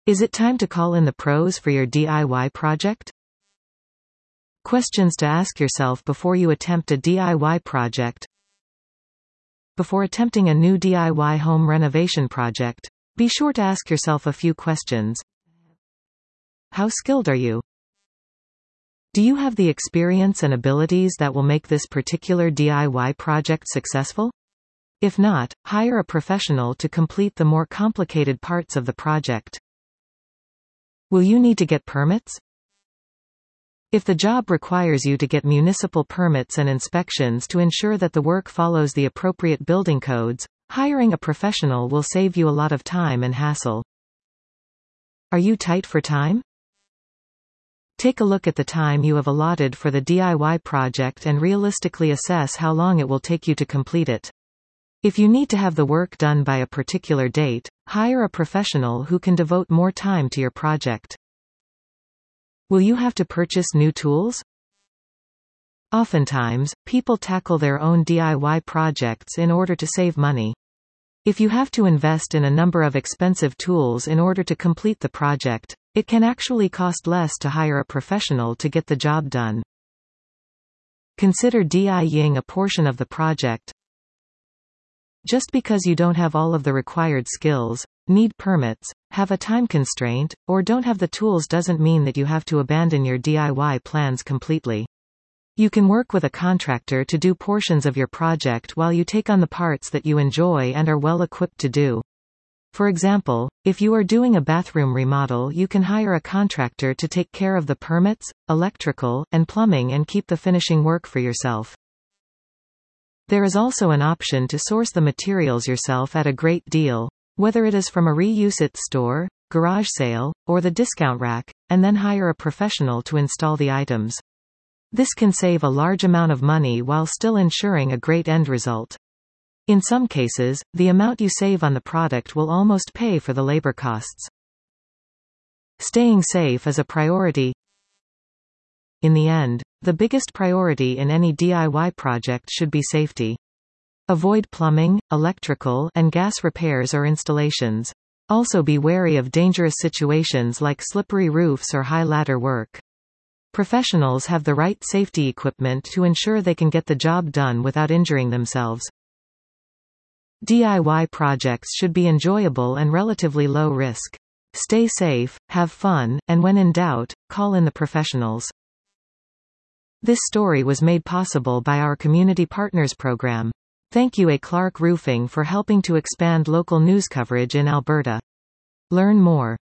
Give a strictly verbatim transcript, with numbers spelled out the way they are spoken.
Is it time to call in the pros for your D I Y project? Questions to ask yourself before you attempt a D I Y project. Before attempting a new D I Y home renovation project, be sure to ask yourself a few questions. How skilled are you? Do you have the experience and abilities that will make this particular D I Y project successful? If not, hire a professional to complete the more complicated parts of the project. Will you need to get permits? If the job requires you to get municipal permits and inspections to ensure that the work follows the appropriate building codes, hiring a professional will save you a lot of time and hassle. Are you tight for time? Take a look at the time you have allotted for the D I Y project and realistically assess how long it will take you to complete it. If you need to have the work done by a particular date, hire a professional who can devote more time to your project. Will you have to purchase new tools? Oftentimes, people tackle their own D I Y projects in order to save money. If you have to invest in a number of expensive tools in order to complete the project, it can actually cost less to hire a professional to get the job done. Consider DIYing a portion of the project. Just because you don't have all of the required skills, need permits, have a time constraint, or don't have the tools doesn't mean that you have to abandon your D I Y plans completely. You can work with a contractor to do portions of your project while you take on the parts that you enjoy and are well equipped to do. For example, if you are doing a bathroom remodel, you can hire a contractor to take care of the permits, electrical, and plumbing and keep the finishing work for yourself. There is also an option to source the materials yourself at a great deal, whether it is from a reuse-it store, garage sale, or the discount rack, and then hire a professional to install the items. This can save a large amount of money while still ensuring a great end result. In some cases, the amount you save on the product will almost pay for the labor costs. Staying safe is a priority. In the end, the biggest priority in any D I Y project should be safety. Avoid plumbing, electrical, and gas repairs or installations. Also be wary of dangerous situations like slippery roofs or high ladder work. Professionals have the right safety equipment to ensure they can get the job done without injuring themselves. D I Y projects should be enjoyable and relatively low risk. Stay safe, have fun, and when in doubt, call in the professionals. This story was made possible by our Community Partners program. Thank you A. Clark Roofing for helping to expand local news coverage in Alberta. Learn more.